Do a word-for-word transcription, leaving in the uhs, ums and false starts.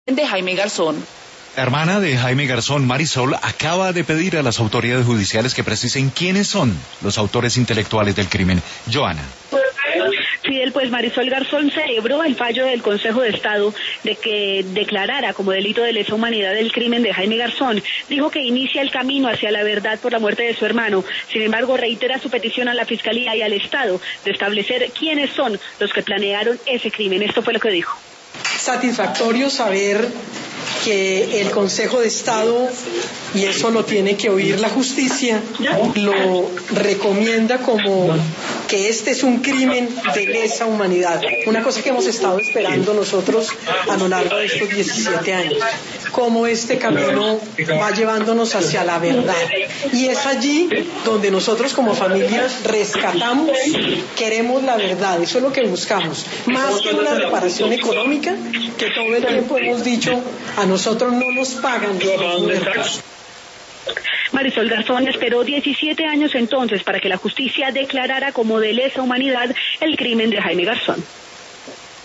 de Jaime Garzón. La hermana de Jaime Garzón, Marisol, acaba de pedir a las autoridades judiciales que precisen quiénes son los autores intelectuales del crimen. Joana. Fidel, pues Marisol Garzón celebró el fallo del Consejo de Estado de que declarara como delito de lesa humanidad el crimen de Jaime Garzón. Dijo que inicia el camino hacia la verdad por la muerte de su hermano. Sin embargo, reitera su petición a la Fiscalía y al Estado de establecer quiénes son los que planearon ese crimen. Esto fue lo que dijo. Satisfactorio saber que el Consejo de Estado, y eso lo tiene que oír la justicia, lo recomienda como que este es un crimen de lesa humanidad, una cosa que hemos estado esperando nosotros a lo largo de estos diecisiete años, cómo este camino va llevándonos hacia la verdad, y es allí donde nosotros como familia rescatamos, queremos la verdad, eso es lo que buscamos, más que una reparación económica, que todo el tiempo hemos dicho, a nosotros no nos pagan los muertos. Marisol Garzón esperó diecisiete años entonces para que la justicia declarara como de lesa humanidad el crimen de Jaime Garzón.